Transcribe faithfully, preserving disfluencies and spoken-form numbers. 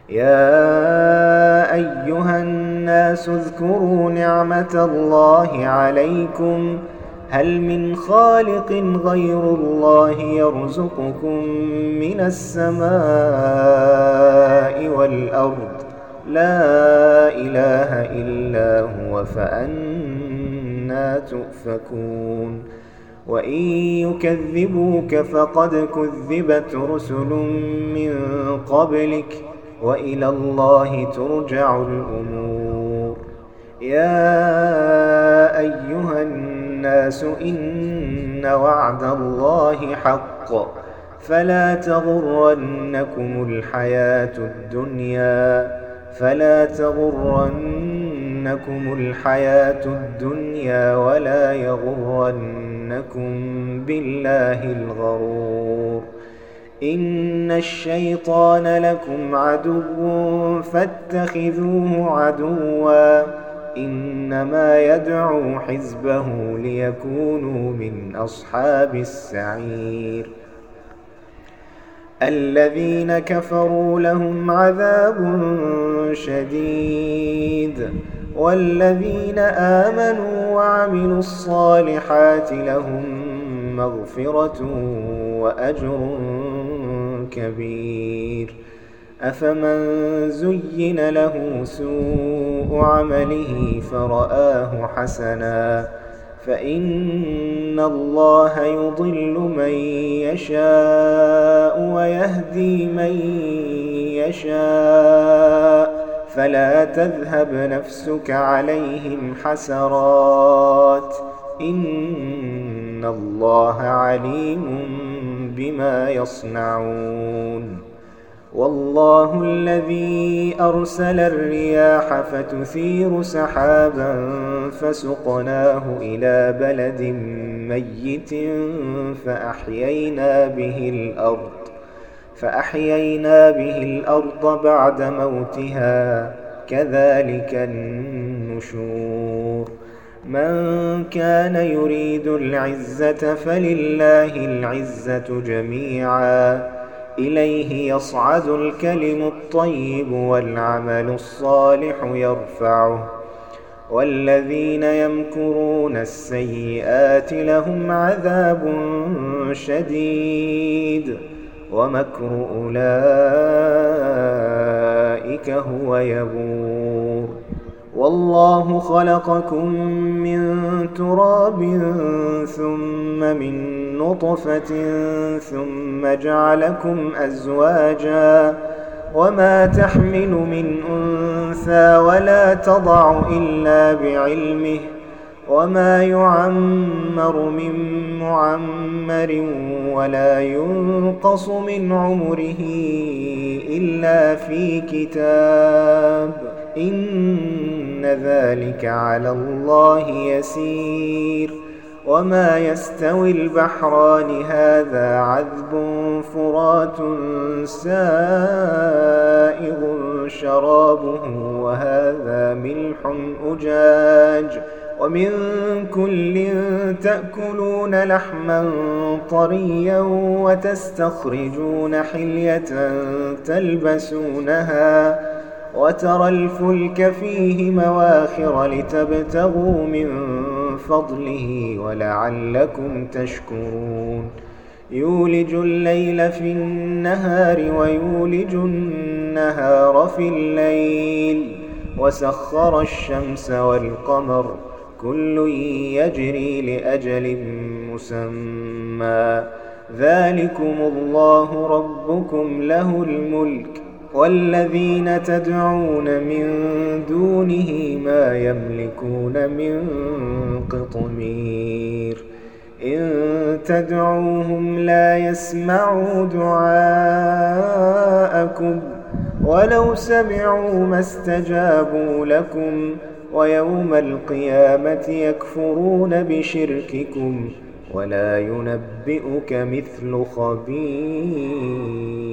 يا أيها الناس اذكروا نعمة الله عليكم هل من خالق غير الله يرزقكم من السماء والأرض لا إله إلا هو فأنى تؤفكون وإن يكذبوك فقد كذبت رسل من قبلك وإلى الله ترجع الأمور يا أيها الناس إن وعد الله حق فلا تغرنكم الحياة الدنيا فلا تغرنكم الحياة الدنيا ولا يغرنكم بالله الغرور إن الشيطان لكم عدو فاتخذوه عدوا إنما يدعو حزبه ليكونوا من أصحاب السعير الذين كفروا لهم عذاب شديد والذين آمنوا وعملوا الصالحات لهم مغفرة وأجر كبير أفمن زين له سوء عمله فرآه حسنا فإن الله يضل من يشاء ويهدي من يشاء فلا تذهب نفسك عليهم حسرات إن الله عليم بما يصنعون والله الذي أرسل الرياح فتثير سحابا فسقناه إلى بلد ميت فأحيينا به الأرض فأحيينا به الأرض بعد موتها كذلك النشور من كان يريد العزة فلله العزة جميعا إليه يصعد الكلم الطيب والعمل الصالح يرفعه والذين يمكرون السيئات لهم عذاب شديد ومكر أولئك هو يبور والله خلقكم من تراب ثم من نطفة ثم جعلكم أزواجا وما تحمل من أنثى ولا تضع إلا بعلمه وما يعمر من معمر ولا ينقص من عمره إلا في كتاب إن ذلك على الله يسير وما يستوي البحران هذا عذب فرات سائغ شرابه وهذا ملح أجاج ومن كل تأكلون لحما طريا وتستخرجون حلية تلبسونها وترى الفلك فيه مواخر لتبتغوا من فضله ولعلكم تشكرون يولج الليل في النهار ويولج النهار في الليل وسخر الشمس والقمر كل يجري لأجل مسمى ذلكم الله ربكم له الملك والذين تدعون من دونه ما يملكون من قطمير إن تدعوهم لا يسمعوا دعاءكم ولو سمعوا ما استجابوا لكم ويوم القيامة يكفرون بشرككم ولا ينبئك مثل خبير.